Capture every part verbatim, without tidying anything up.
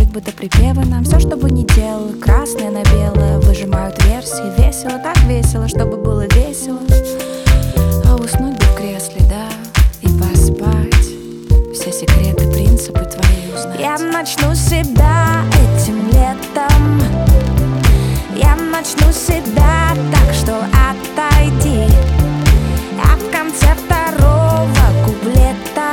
будто припевы нам. Все, что бы ни делала, красное на белое, выжимают версии. Весело, так весело, чтобы было весело. А уснуть бы в кресле, да, и поспать. Все секреты, принципы твои узнать. Я начну себя этим летом. Я начну себя так, что отойди. А в конце второго куплета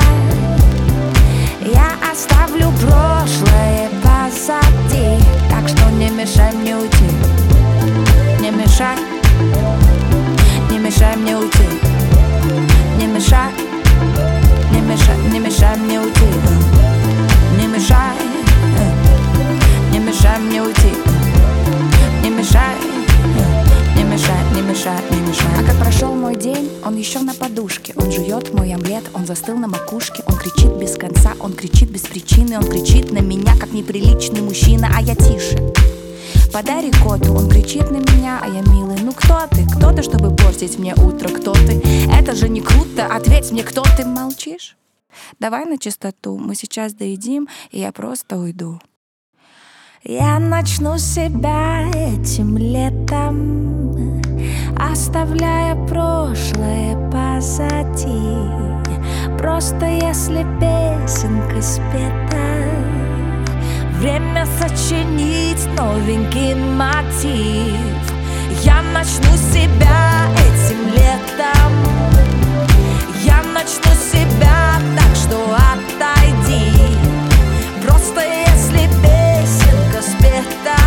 я оставлю прошлое позади. Так что не мешай мне уйти. Не мешай. Не мешай мне уйти. Не мешай. Не мешай, не мешай мне уйти. Не мешай. Не мешай мне уйти. Не мешай. Не мешай, не мешай, не мешай. А как прошел мой день, он еще на подушке. Он жует мой омлет, он застыл на макушке. Он кричит без конца, он кричит без причины. Он кричит на меня, как неприличный мужчина. А я тише. Подари коту, он кричит на меня, а я милый. Ну кто ты? Кто ты, чтобы портить мне утро? Кто ты? Это же не круто, ответь мне, кто ты? Молчишь? Давай на чистоту, мы сейчас доедим, и я просто уйду. Я начну себя этим летом, оставляя прошлое позади. Просто если песенка спета, время сочинить новенький мотив. Я начну себя этим летом. Я начну себя так, что отойди. Просто если песенка спета,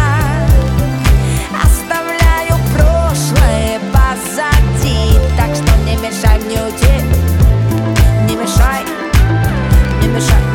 оставляю прошлое позади. Так что не мешай мне уйти. Не мешай, не мешай.